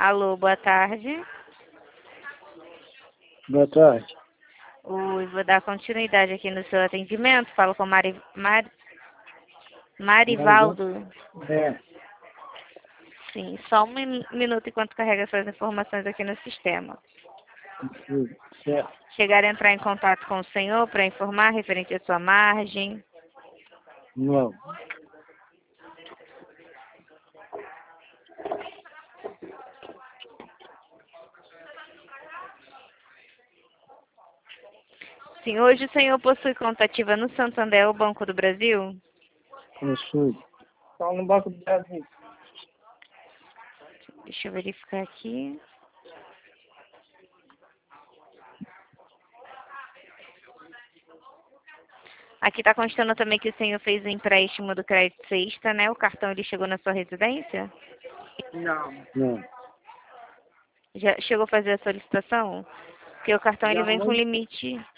Alô, boa tarde. Boa tarde. Oi, vou dar continuidade aqui no seu atendimento. Falo com Marivaldo. É, Sim, só um minuto enquanto carrega suas informações aqui no sistema. certo. Chegar a entrar em contato com o senhor para informar referente à sua margem. Não. Sim, hoje o senhor possui conta ativa no Santander, o Banco do Brasil? Possui. Só no Banco do Brasil. Deixa eu verificar aqui. Aqui está constando também que o senhor fez o empréstimo do crédito sexta, né? O cartão ele chegou na sua residência? Não. Já chegou a fazer a solicitação? Porque o cartão ele Já vem com muito, limite.